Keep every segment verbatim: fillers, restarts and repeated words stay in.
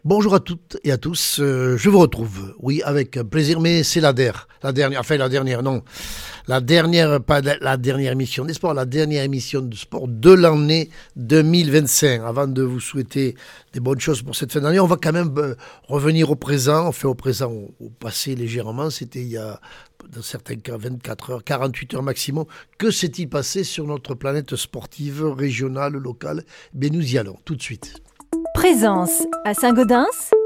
Bonjour à toutes et à tous, euh, je vous retrouve, oui, avec plaisir, mais c'est la der, la dernière, enfin la dernière, non, la dernière, pas la, la dernière émission des sports, la dernière émission de sport de l'année deux mille vingt-cinq. Avant de vous souhaiter des bonnes choses pour cette fin d'année, on va quand même euh, revenir au présent, enfin au présent, au, au passé légèrement, c'était il y a, dans certains cas, vingt-quatre heures, quarante-huit heures maximum. Que s'est-il passé sur notre planète sportive, régionale, locale? Ben nous y allons, tout de suite. Présence à Saint-Gaudens,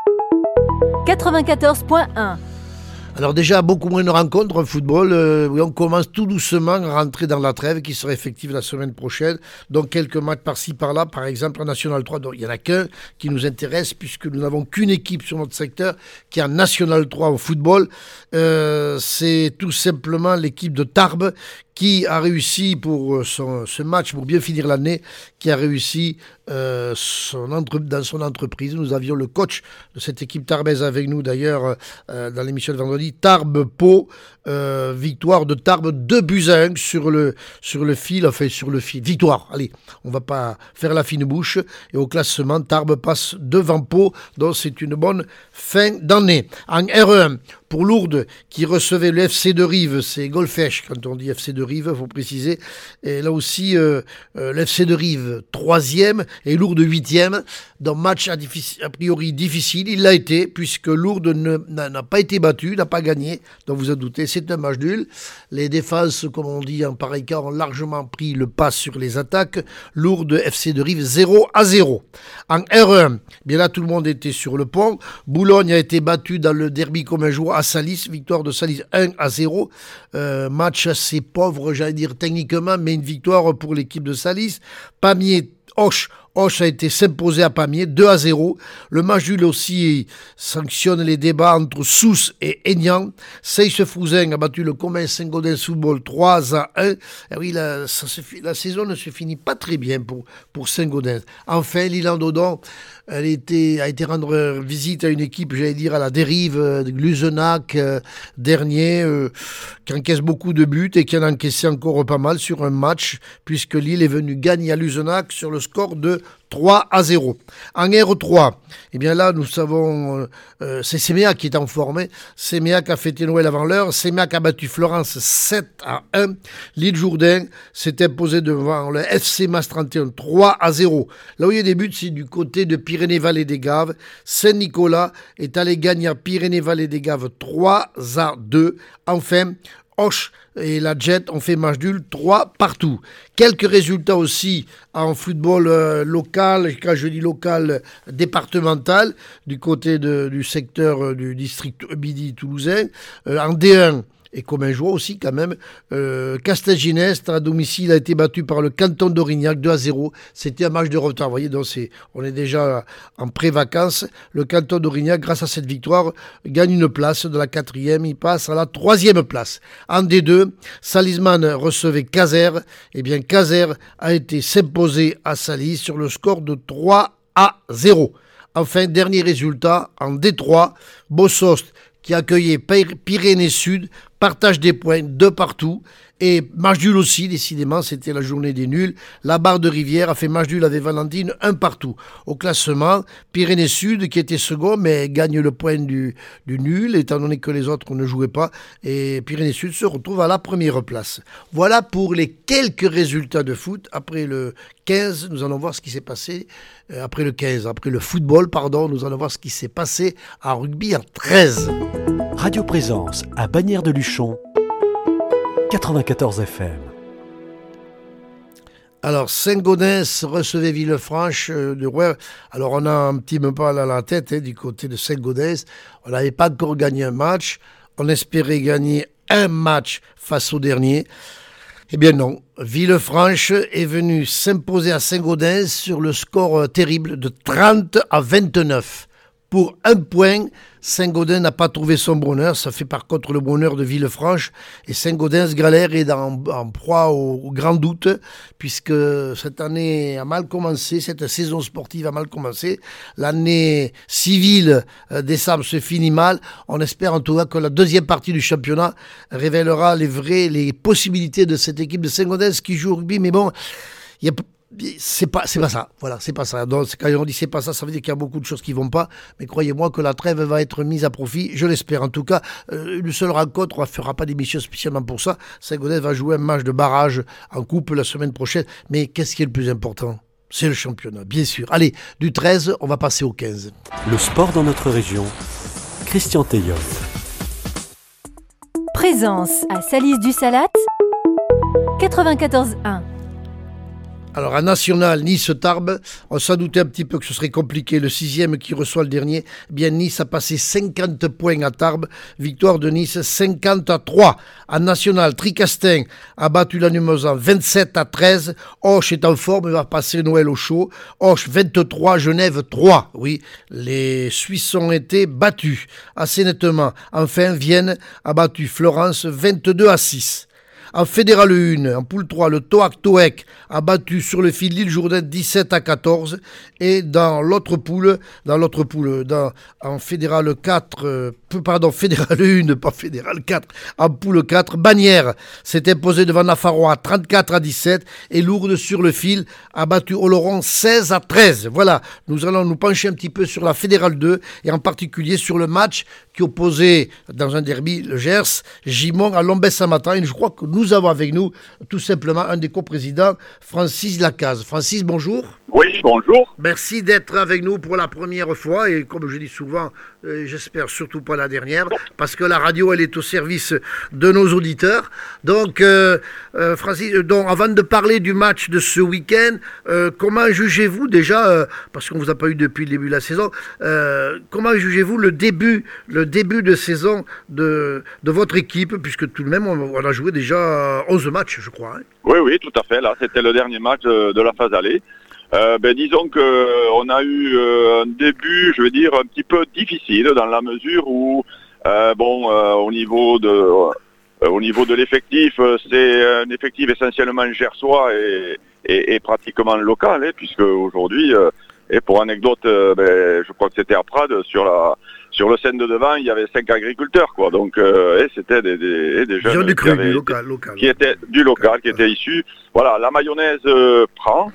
quatre-vingt-quatorze point un. Alors déjà, beaucoup moins de rencontres en football. Euh, oui, on commence tout doucement à rentrer dans la trêve qui sera effective la semaine prochaine. Donc quelques matchs par-ci, par-là. Par exemple, en National trois, donc, il n'y en a qu'un qui nous intéresse puisque nous n'avons qu'une équipe sur notre secteur qui est en National trois au football. Euh, c'est tout simplement l'équipe de Tarbes qui a réussi pour son, ce match, pour bien finir l'année, qui a réussi euh, son entre, dans son entreprise. Nous avions le coach de cette équipe tarbaise avec nous d'ailleurs euh, dans l'émission de vendredi, Tarbes-Pau, euh, victoire de Tarbes deux buts à un sur le, sur le fil, enfin sur le fil, victoire, allez, on ne va pas faire la fine bouche, et au classement, Tarbes passe devant Pau, donc c'est une bonne fin d'année. En R un, pour Lourdes, qui recevait le F C de Rives, c'est Golfech, quand on dit F C de Rives, il faut préciser. Et là aussi, euh, euh, le F C de Rives, troisième, et Lourdes, huitième. Dans match a, difficile, a priori difficile, il l'a été, puisque Lourdes ne, n'a, n'a pas été battu, n'a pas gagné. Donc vous en doutez, c'est un match nul. Les défenses, comme on dit en pareil cas, ont largement pris le pas sur les attaques. Lourdes, F C de Rives, zéro à zéro. En R un, bien là, tout le monde était sur le pont. Boulogne a été battu dans le derby comme un jour à Salis, victoire de Salis un à zéro, euh, match assez pauvre, j'allais dire techniquement, mais une victoire pour l'équipe de Salis. Pamiers, Auch, Auch a été s'imposer à Pamiers, deux à zéro. Le match nul aussi sanctionne les débats entre Sousse et Aignan. Seyss-Fouzain a battu le Commun Saint-Gaudens Football trois à un. Et oui, la, ça se, la saison ne se finit pas très bien pour, pour Saint-Gaudens. Enfin, L'Île-en-Dodon elle était, a été rendre visite à une équipe, j'allais dire, à la dérive, euh, de Gluzenac, euh, dernier, euh, qui encaisse beaucoup de buts et qui en a encaissé encore pas mal sur un match, puisque Lille est venu gagner à Luzenac sur le score de trois à zéro. En R trois, eh bien là, nous savons, euh, c'est Séméac qui est en forme. Séméac a fêté Noël avant l'heure. Séméac a battu Florence sept à un. L'île Jourdain s'est imposé devant le F C Mas trente et un trois à zéro. Là où il y a des buts, c'est du côté de Pyrénées-Vallée-des-Gaves. Saint-Nicolas est allé gagner à Pyrénées-Vallée-des-Gaves trois à deux. Enfin, Auch et la Jet ont fait match nul trois partout. Quelques résultats aussi en football euh, local, quand je dis local, départemental, du côté de, du secteur euh, du district midi toulousain. Euh, en D un, et comme un joueur aussi quand même, euh, Castelginest à domicile a été battu par le canton d'Aurignac deux à zéro. C'était un match de retard, vous voyez, donc c'est, on est déjà en pré-vacances. Le canton d'Aurignac, grâce à cette victoire, gagne une place de la quatrième, il passe à la troisième place. En D deux, Salisman recevait Caser, et bien Caser a été s'imposer à Salis sur le score de trois à zéro. Enfin, dernier résultat, en D trois, Bossost qui accueillait Pyrénées-Sud, partage des points de partout. Et match nul aussi, décidément, c'était la journée des nuls. La Barre de Rivière a fait match nul avec Valentine, un partout. Au classement, Pyrénées-Sud, qui était second, mais gagne le point du, du nul, étant donné que les autres ne jouaient pas. Et Pyrénées-Sud se retrouve à la première place. Voilà pour les quelques résultats de foot. Après le quinze, nous allons voir ce qui s'est passé. Euh, après le quinze, après le football, pardon, nous allons voir ce qui s'est passé en rugby en treize. Radio Présence à Bagnères-de-Luchon, quatre-vingt-quatorze F M. Alors, Saint-Gaudens recevait Villefranche euh, de Rouergue. Alors, on a un petit peu mal à la tête hein, du côté de Saint-Gaudens. On n'avait pas encore gagné un match. On espérait gagner un match face au dernier. Eh bien non, Villefranche est venu s'imposer à Saint-Gaudens sur le score euh, terrible de trente à vingt-neuf. Pour un point, Saint-Gaudens n'a pas trouvé son bonheur. Ça fait par contre le bonheur de Villefranche. Et Saint-Gaudens galère est dans, en proie au, au grand doute, puisque cette année a mal commencé, cette saison sportive a mal commencé. L'année civile, euh, décembre, se finit mal. On espère en tout cas que la deuxième partie du championnat révélera les vraies les possibilités de cette équipe de Saint-Gaudens qui joue au rugby. Mais bon, il y a C'est pas, c'est pas ça. Voilà, c'est pas ça. Donc, quand on dit c'est pas ça, ça veut dire qu'il y a beaucoup de choses qui vont pas. Mais croyez-moi que la trêve va être mise à profit. Je l'espère. En tout cas, euh, une seule rencontre, on ne fera pas d'émission spécialement pour ça. Saint-Gaudens va jouer un match de barrage en coupe la semaine prochaine. Mais qu'est-ce qui est le plus important ? C'est le championnat, bien sûr. Allez, du treize, on va passer au quinze. Le sport dans notre région. Christian Teillon. Présence à Salis-du-Salat, quatre-vingt-quatorze un. Alors, à National, Nice-Tarbes, on s'en doutait un petit peu que ce serait compliqué. Le sixième qui reçoit le dernier, eh bien Nice a passé cinquante points à Tarbes. Victoire de Nice, cinquante à trois. À National, Tricastin a battu Lannemezan vingt-sept à treize. Auch est en forme, il va passer Noël au chaud. Auch vingt-trois, Genève trois. Oui, les Suisses ont été battus assez nettement. Enfin, Vienne a battu Florence vingt-deux à six. En Fédéral un, en poule trois, le Toac Toec a battu sur le fil l'Île-Jourdain dix-sept à quatorze. Et dans l'autre poule, dans l'autre poule, dans, en Fédéral quatre, euh, pardon, Fédéral un, pas Fédéral quatre, en poule quatre, Bagnères s'est imposé devant Nafarroa trente-quatre à dix-sept. Et Lourdes sur le fil a battu Oloron seize à treize. Voilà, nous allons nous pencher un petit peu sur la Fédérale deux et en particulier sur le match qui opposait dans un derby le Gers, Gimont à Lombès-Samatan. Et je crois que nous Nous avons avec nous tout simplement un des coprésidents, Francis Lacaze. Francis, bonjour. Oui, bonjour. Merci d'être avec nous pour la première fois et comme je dis souvent, euh, j'espère surtout pas la dernière, parce que la radio, elle est au service de nos auditeurs. Donc, euh, euh, Francis, donc, avant de parler du match de ce week-end, euh, comment jugez-vous déjà, euh, parce qu'on ne vous a pas eu depuis le début de la saison, euh, comment jugez-vous le début, le début de saison de, de votre équipe, puisque tout de même, on, on a joué déjà onze matchs, je crois. Hein. Oui, oui, tout à fait. Là, c'était le dernier match de, de la phase aller. Euh, ben, disons que euh, on a eu euh, un début, je veux dire, un petit peu difficile dans la mesure où, euh, bon, euh, au niveau de, euh, au niveau de l'effectif, euh, c'est un effectif essentiellement gersois et, et, et pratiquement local, hein, puisque aujourd'hui, euh, et pour anecdote, euh, ben, je crois que c'était à Prades sur la. Sur le scène de devant, il y avait cinq agriculteurs, quoi. Donc, euh, et c'était des, des, des jeunes du cru, qui, avaient, du local, local, qui étaient du local, local qui étaient issus. Voilà, la mayonnaise euh, prend.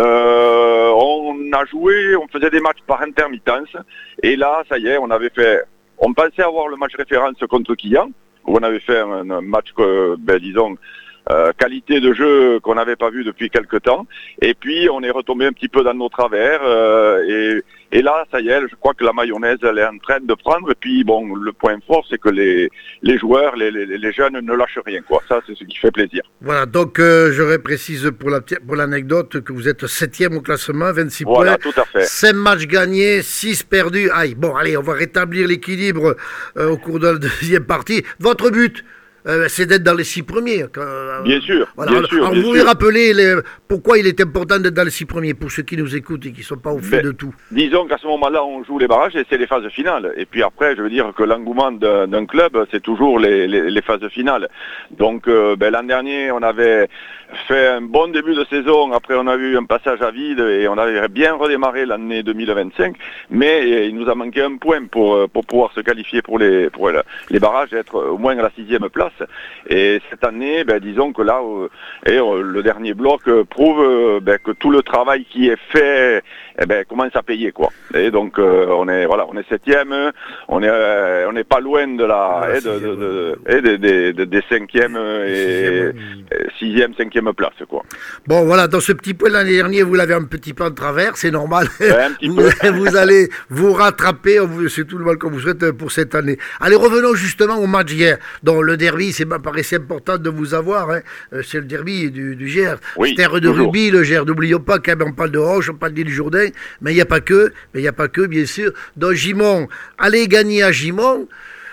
Euh, on a joué, on faisait des matchs par intermittence. Et là, ça y est, on avait fait. On pensait avoir le match référence contre Quillan, où on avait fait un, un match, que, ben, disons. Euh, qualité de jeu qu'on n'avait pas vu depuis quelque temps. Et puis, on est retombé un petit peu dans nos travers. Euh, et, et là, ça y est, je crois que la mayonnaise, elle est en train de prendre. Et puis, bon, le point fort, c'est que les, les joueurs, les, les, les jeunes ne lâchent rien, quoi. Ça, c'est ce qui fait plaisir. Voilà, donc euh, je précise pour, la, pour l'anecdote que vous êtes septième au classement, vingt-six voilà, points. Tout à fait. cinq matchs gagnés, six perdus. Aïe, bon, allez, on va rétablir l'équilibre euh, au cours de la deuxième partie. Votre but Euh, c'est d'être dans les six premiers. Euh, bien sûr, voilà. bien Alors, sûr. alors bien vous sûr. pouvez rappeler les, pourquoi il est important d'être dans les six premiers pour ceux qui nous écoutent et qui ne sont pas au fait ben, de tout. Disons qu'à ce moment-là, on joue les barrages et c'est les phases finales. Et puis après, je veux dire que l'engouement d'un, d'un club, c'est toujours les, les, les phases finales. Donc euh, ben, l'an dernier, on avait fait un bon début de saison. Après, on a eu un passage à vide et on avait bien redémarré l'année deux mille vingt-cinq. Mais il nous a manqué un point pour, pour pouvoir se qualifier pour les, pour les barrages et être au moins à la sixième place. Et cette année, ben, disons que là, euh, et, euh, le dernier bloc euh, prouve euh, ben, que tout le travail qui est fait eh ben, commence à payer, quoi. Et donc euh, on est voilà, on est septième, on est euh, on n'est pas loin de la ah, et de, de, de, et des de, de, de cinquième et sixième, cinquième place, quoi. Bon, voilà, dans ce petit point l'année dernière, vous l'avez un petit peu en travers, c'est normal. Ouais, un petit vous, peu. vous allez vous rattraper, c'est tout le mal qu'on vous souhaite pour cette année. Allez, revenons justement au match hier. Donc le derby, c'est m'a paraissait important de vous avoir. Hein. C'est le derby du, du Gers. Oui, terre de toujours. rugby, le Gers. N'oublions pas quand même, on parle de Roche, on parle d'Île-Jourdain, mais il n'y a pas que, mais il n'y a pas que, bien sûr. Donc Gimont, aller gagner à Gimont,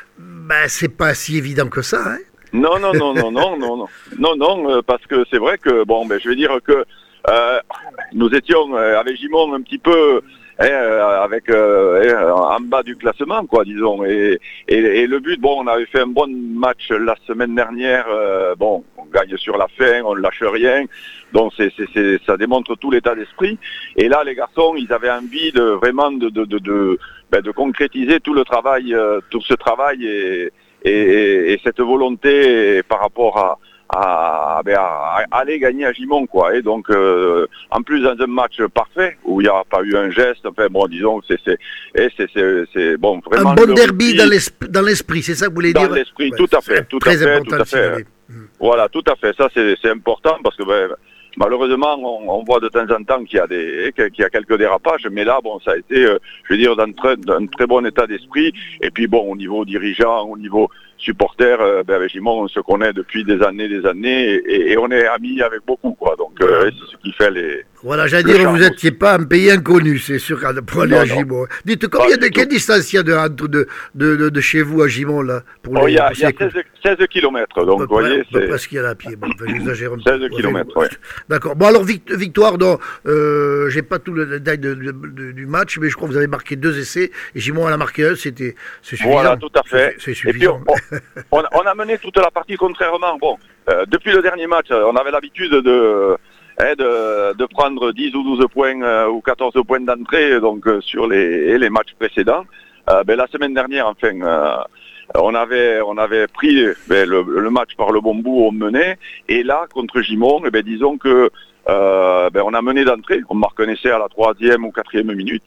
ben c'est pas si évident que ça. Hein. Non, non, non, non, non, non, non, non, non, euh, parce que c'est vrai que bon, ben je vais dire que euh, nous étions euh, avec Gimont un petit peu. Eh, euh, avec euh, eh, en bas du classement, quoi, disons. Et, et, et le but, bon, on avait fait un bon match la semaine dernière. Euh, bon, on gagne sur la fin, on ne lâche rien. Donc, c'est, c'est, c'est, ça démontre tout l'état d'esprit. Et là, les garçons, ils avaient envie de vraiment de, de, de, de, ben, de concrétiser tout le travail, euh, tout ce travail et, et, et cette volonté par rapport à à, ben, à, à aller gagner à Gimont, quoi. Et donc, euh, en plus dans un match parfait où il n'y a pas eu un geste, enfin bon, disons, c'est, c'est, et c'est, c'est, c'est bon, vraiment. Un bon derby dans l'esprit, dans l'esprit, c'est ça que vous voulez dans dire? Dans l'esprit, ouais, tout à fait, tout à fait, tout à fait. Mmh. Voilà, tout à fait. Ça, c'est, c'est important parce que ben, malheureusement, on, on voit de temps en temps qu'il y a des, qu'il y a quelques dérapages, mais là, bon, ça a été, euh, je veux dire, d'un très, d'un très bon état d'esprit. Et puis bon, au niveau dirigeant, au niveau supporters, euh, ben avec Gimont, on se connaît depuis des années, des années, et, et on est amis avec beaucoup, quoi. Donc, euh, c'est ce qui fait les. Voilà, j'allais dire, vous n'étiez pas un pays inconnu, c'est sûr, pour aller non, à Gimont. Non. Dites, combien de, quelle distance il y a de, de, de, de, de chez vous à Gimont, là pour oh, les, Il y a, y a seize, seize kilomètres, donc, vous voyez, c'est. Presque qu'il y a à pied, bon, enfin, j'exagère un peu. seize kilomètres, oui. D'accord. Bon, alors, victoire, donc, euh, j'ai pas tout le détail de, de, de, du match, mais je crois que vous avez marqué deux essais, et Gimont en a marqué un, c'était suffisant. Voilà, tout à fait. C'est, c'est suffisant. Et puis, on, on, on a mené toute la partie contrairement. Bon, euh, depuis le dernier match, on avait l'habitude de, hein, de, de prendre dix ou douze points euh, ou quatorze points d'entrée donc, euh, sur les, les matchs précédents. Euh, ben, la semaine dernière, enfin, euh, on, avait, on avait pris ben, le, le match par le bon bout, on menait. Et là, contre Gimont, eh ben, disons que Euh, ben on a mené d'entrée, on marque un essai à la troisième ou quatrième minute,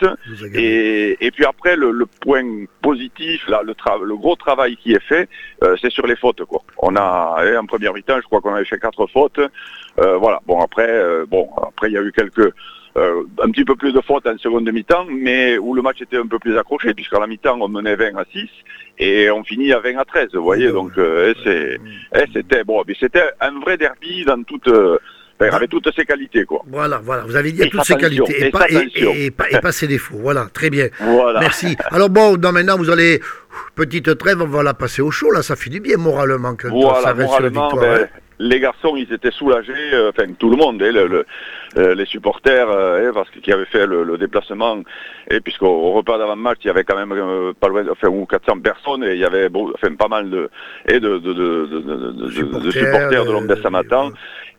et, et puis après le, le point positif, là, le, tra- le gros travail qui est fait, euh, c'est sur les fautes, quoi. On a, eh, en première mi-temps, je crois qu'on avait fait quatre fautes, euh, voilà. Bon après, euh, bon après il y a eu quelques, euh, un petit peu plus de fautes en seconde mi-temps, mais où le match était un peu plus accroché, puisqu'à la mi-temps on menait vingt à six et on finit à vingt à treize, vous voyez. Donc euh, et c'est, et c'était bon, mais c'était un vrai derby dans toute euh, Enfin, avec toutes ses qualités, quoi. Voilà, voilà, vous avez dit à toutes ses qualités et, et, pas, et, et, et, pas, et pas ses défauts. Voilà, très bien. Voilà. Merci. Alors bon, non, maintenant vous allez, petite trêve, on va la passer au chaud, là, ça fait du bien moralement. Quand voilà, ça reste moralement, sur la victoire, ben, hein. Les garçons, ils étaient soulagés, euh, enfin tout le monde, hein, le, le, euh, les supporters, euh, parce qu'ils avaient fait le, le déplacement, et puisqu'au au repas d'avant-match, il y avait quand même euh, pas loin, enfin, ou quatre cents personnes, et il y avait bon, enfin, pas mal de, et de, de, de, de, de, supporters, de supporters de l'Homme Samatan.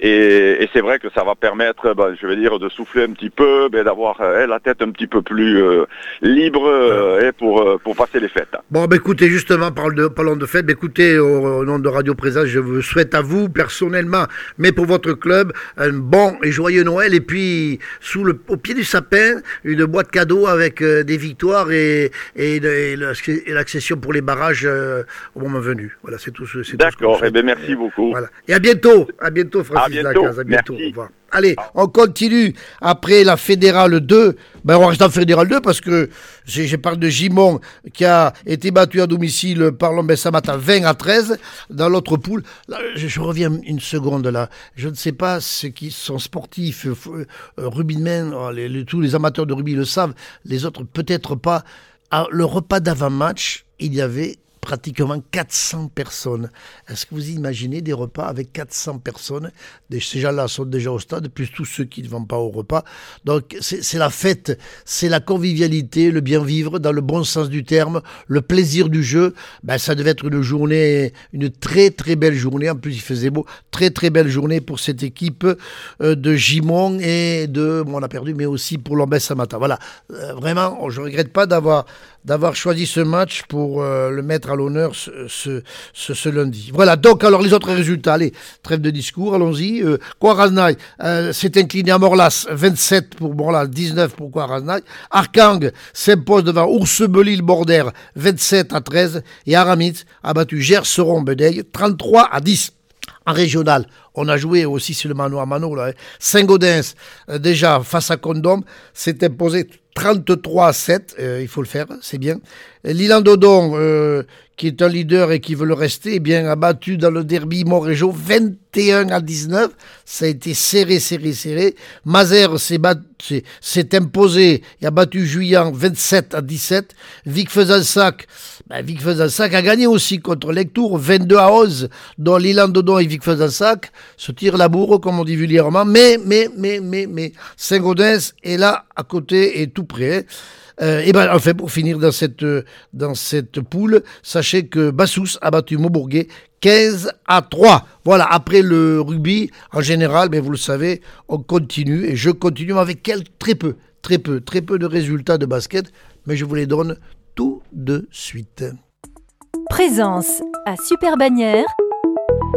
Et, et c'est vrai que ça va permettre, ben, je vais dire, de souffler un petit peu, ben, d'avoir euh, la tête un petit peu plus euh, libre euh, pour, euh, pour passer les fêtes. Bon, ben, écoutez, justement, parlant de, parlant de fêtes, ben, écoutez, au, au nom de Radio Présence, je vous souhaite à vous, personnellement, mais pour votre club, un bon et joyeux Noël. Et puis, sous le, au pied du sapin, une boîte cadeau avec euh, des victoires et, et, et, et l'accession pour les barrages euh, au moment venu. Voilà, c'est tout. C'est D'accord, tout eh bien, merci beaucoup. Voilà. Et à bientôt, à bientôt, Francis. À bientôt. Lacaze, à bientôt. Merci. Au revoir. Allez, on continue après la Fédérale deux. Ben, on reste en Fédérale deux parce que j'ai, je parle de Gimont qui a été battu à domicile par l'Homme Samatan vingt à treize dans l'autre poule. Là, je, je reviens une seconde là. Je ne sais pas ceux qui sont sportifs, euh, rugbymen, oh, les, les, tous les amateurs de rugby le savent, les autres peut-être pas. À le repas d'avant-match, il y avait pratiquement quatre cents personnes. Est-ce que vous imaginez des repas avec quatre cents personnes? Ces gens-là sont déjà au stade, plus tous ceux qui ne vont pas au repas. Donc c'est, c'est la fête, c'est la convivialité, le bien vivre dans le bon sens du terme, le plaisir du jeu. Ben, ça devait être une journée, une très très belle journée. En plus il faisait beau, très très belle journée pour cette équipe euh, de Gimont et de, bon, on a perdu, mais aussi pour l'Homme Samatan. Voilà, euh, vraiment, je ne regrette pas d'avoir d'avoir choisi ce match pour euh, le mettre à l'honneur ce, ce, ce, ce lundi. Voilà, donc alors les autres résultats, allez, trêve de discours, allons-y. Euh, Coaraznaï euh, s'est incliné à Morlas, vingt-sept pour Morlas, dix-neuf pour Coaraznaï. Arkang s'impose devant Oursebelil-Border, vingt-sept à treize. Et Aramitz a battu Gerseron-Bedeille, trente-trois à dix. En régional, on a joué aussi sur le mano à mano. Là, hein. Saint-Gaudens, euh, déjà face à Condom, s'est imposé trente-trois à sept, euh, il faut le faire, c'est bien. L'Île-en-Dodon, euh, qui est un leader et qui veut le rester, eh bien, a battu dans le derby Montrégeau vingt et un à dix-neuf. Ça a été serré, serré, serré. Mazères s'est, bat, s'est, s'est imposé et a battu Juillan vingt-sept à dix-sept. Vic-Fezensac, ben, Vic-Fezensac a gagné aussi contre Lectoure vingt-deux à onze, dont l'Île-en-Dodon et Vic-Fezensac se tirent la bourre, comme on dit vulgairement. Mais, mais, mais, mais, mais, Saint-Gaudens est là, à côté et tout près. Euh, et ben enfin pour finir dans cette dans cette poule, sachez que Bassous a battu Maubourguet quinze à trois. Voilà, après le rugby en général, mais vous le savez, on continue et je continue avec quel, très peu, très peu, très peu de résultats de basket, mais je vous les donne tout de suite. Présence à Super Bagnères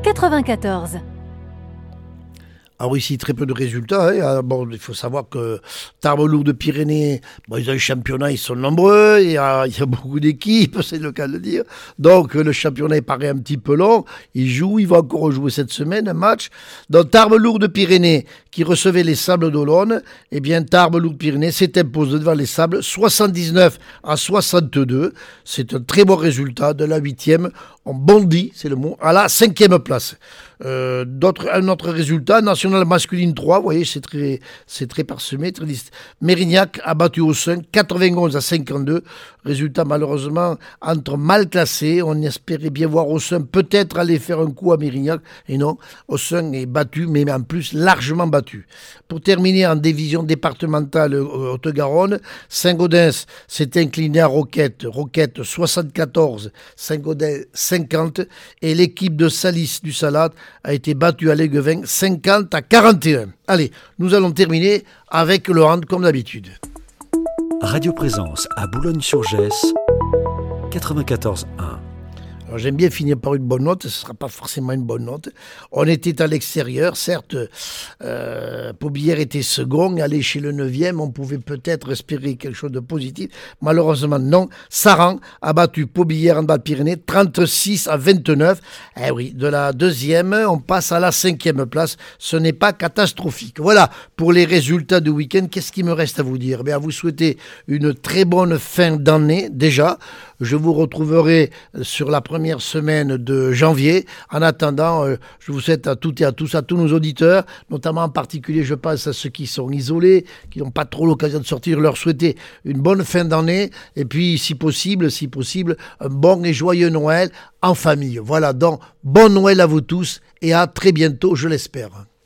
quatre-vingt-quatorze. Alors ici, très peu de résultats. Hein. Bon, il faut savoir que Tarbes-Lourdes-Pyrénées, bon, ils ont un championnat, ils sont nombreux, il y a, il y a beaucoup d'équipes, c'est le cas de le dire. Donc le championnat paraît un petit peu long. Ils jouent, ils vont encore jouer cette semaine un match. Donc Tarbes-Lourdes-Pyrénées, qui recevait les Sables d'Olonne, eh bien Tarbes-Lourdes-Pyrénées s'est imposé devant les Sables soixante-dix-neuf à soixante-deux. C'est un très bon résultat de la huitième. On bondit, c'est le mot, à la cinquième place. Euh, d'autres, un autre résultat, National Masculine trois, vous voyez, c'est très, c'est très parsemé, très liste. Mérignac a battu Aussun quatre-vingt-onze à cinquante-deux. Résultat malheureusement entre mal classés. On espérait bien voir Aussun peut-être aller faire un coup à Mérignac. Et non, Aussun est battu, mais en plus largement battu. Pour terminer en division départementale Haute-Garonne, Saint-Gaudens s'est incliné à Roquette. Roquette soixante-quatorze, Saint-Gaudens cinquante. Et l'équipe de Salis du Salade a été battue à Léguevin cinquante à quarante et un. Allez, nous allons terminer avec le hand comme d'habitude. Radio Présence à Boulogne-sur-Gesse, quatre-vingt-quatorze un. Alors, j'aime bien finir par une bonne note, ce ne sera pas forcément une bonne note. On était à l'extérieur, certes, euh, Pobillère était second, aller chez le neuvième, on pouvait peut-être espérer quelque chose de positif. Malheureusement, non. Saran a battu Pobillère en Bas-Pyrénées, trente-six à vingt-neuf. Eh oui, de la deuxième, on passe à la cinquième place. Ce n'est pas catastrophique. Voilà, pour les résultats du week-end, qu'est-ce qu'il me reste à vous dire ? Bien, à vous souhaiter une très bonne fin d'année, déjà. Je vous retrouverai sur la première semaine de janvier. En attendant, euh, je vous souhaite à toutes et à tous, à tous nos auditeurs, notamment en particulier, je pense à ceux qui sont isolés, qui n'ont pas trop l'occasion de sortir, leur souhaiter une bonne fin d'année et puis, si possible, si possible, un bon et joyeux Noël en famille. Voilà, donc, bon Noël à vous tous et à très bientôt, je l'espère.